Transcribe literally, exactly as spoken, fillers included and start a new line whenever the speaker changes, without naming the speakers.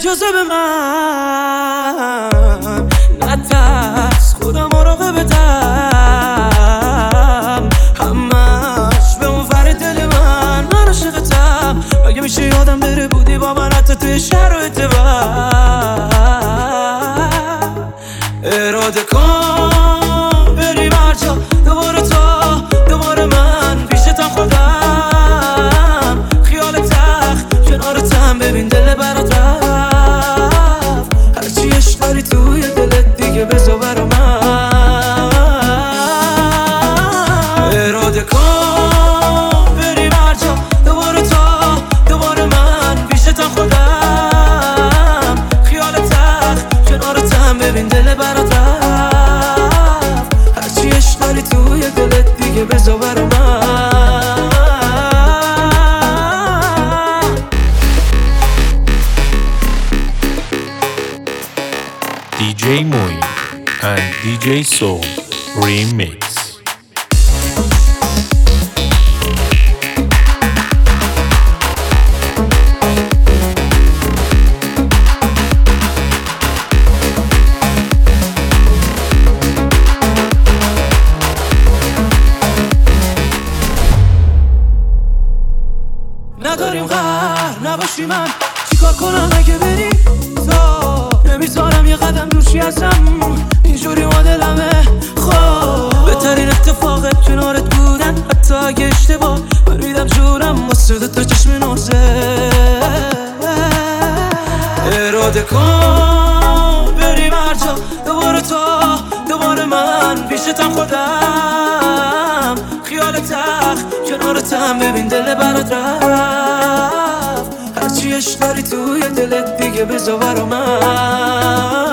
اجازه به من نترس، خودم مراقبتم، همش به اون ور دل من من عاشقتم. مگه میشه یادم بره بودی با من حتی توی شرایط بد؟ اراده کن بریم هر جا، دوباره تا دوباره من پیشتم خودم، خیال تخت کنارتم، ببین دل برات رفت، هرچی عشق داری توی دلت دیگه بذار برا من. اراده کن بریم هر جا، دوباره تا دوباره من پیشتم خودم، خیال تخت کنارتم، ببین دل برات رفت، هرچی عشق داری توی دلت دیگه بذار برا من.
دی جی Moin and دی جی Soul Remix.
نداریم قهر نباشی، من چیکار کنم اگه بری تو؟ نمیذارم یه قدم روشی ازم، اینجوری ما دلمه. خب بهترین اتفاقت کنارت بودن، حتی اگه اشتباه من میدم جورم واسه دوتا چشم نازه. اراده کن بریم هر جا، دوباره تا دوباره من پیشتم خودم، خیال تخت کنارتم، ببین دل برات رفت، هرچی عشق داری توی دلت دیگه بذار برا من.